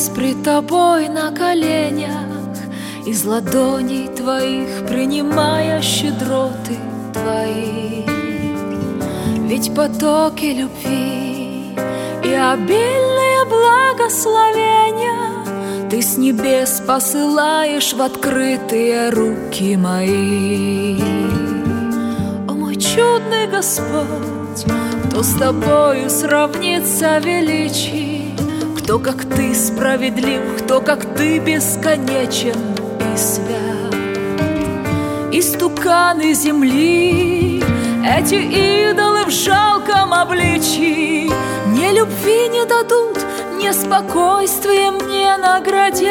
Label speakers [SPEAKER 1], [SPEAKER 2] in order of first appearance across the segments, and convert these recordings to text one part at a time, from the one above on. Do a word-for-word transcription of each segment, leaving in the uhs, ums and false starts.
[SPEAKER 1] склоняюсь пред тобой на коленях, из ладоней твоих принимая щедроты твои. Ведь потоки любви и обильные благословения ты с небес посылаешь в открытые руки мои. О мой чудный Господь, кто с тобою сравнится величий? Кто, как ты, справедлив, кто, как ты, бесконечен и свят. Истуканы земли, эти идолы в жалком обличии, ни любви не дадут, ни спокойствием не наградят.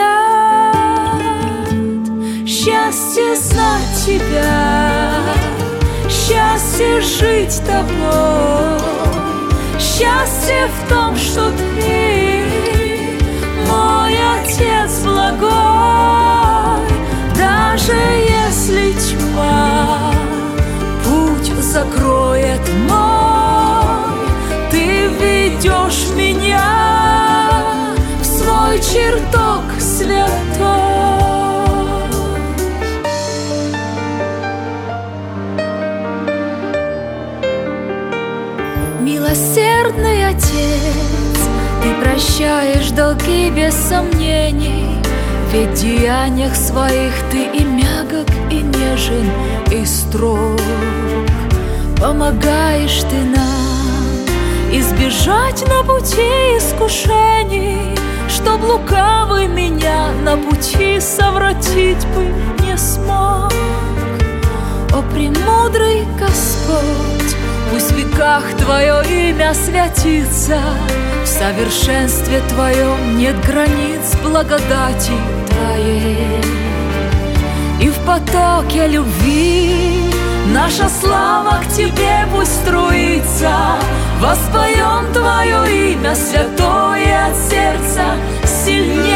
[SPEAKER 1] Счастье знать тебя, счастье жить тобой, счастье в том, что ты мой Отец благой. Даже если тьма путь закроет мой, ты ведешь меня в свой чертог святой. Милосердный Отец, ты прощаешь долги без сомнений, ведь в деяниях своих ты и мягок, и нежен, и строг. Помогаешь ты нам избежать на пути искушений, чтоб лукавый меня на пути совратить бы не смог. О, премудрый Господь, пусть в веках Твое имя святится, в совершенстве Твоем нет границ благодати Твоей. И в потоке любви наша слава к Тебе пусть струится, воспоем Твое имя святое от сердца сильней.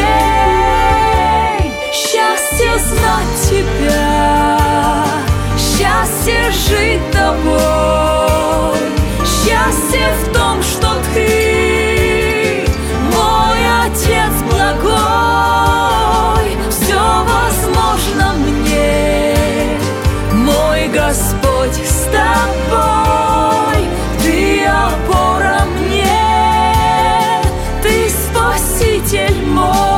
[SPEAKER 1] Счастье знать Тебя, счастье жить тобой, счастье в том, что ты мой Отец благой. Все возможно мне, мой Господь с тобой. Ты опора мне, ты Спаситель мой.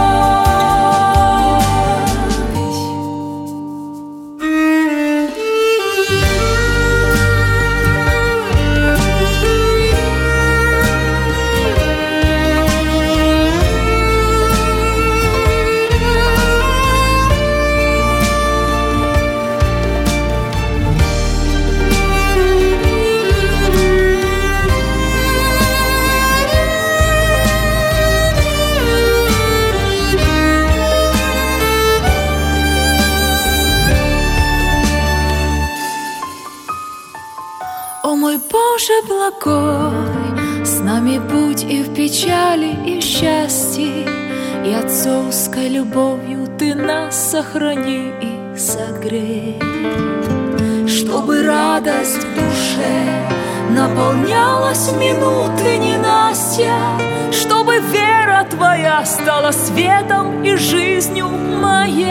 [SPEAKER 1] О мой Боже благой, с нами будь и в печали, и в счастье, и отцовской любовью ты нас сохрани и согрей, чтобы радость в душе наполнялась в минуты ненастья, чтобы вера твоя стала светом и жизнью моей.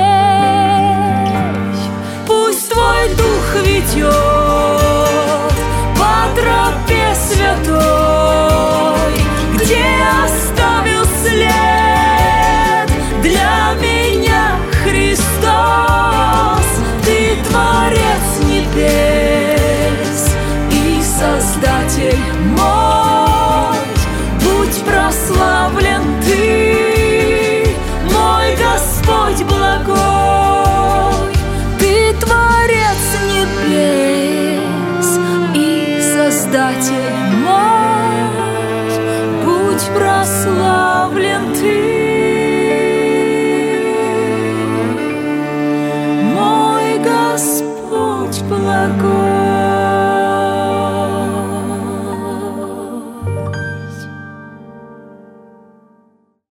[SPEAKER 1] Пусть твой дух ведет по тропе святой, где оставил след для меня Христос. Ты Творец небес и Создатель мой, будь прославлен Ты, мой Господь благой. Ты Творец небес и Создатель мой, будь прославлен Ты, мой Господь благой.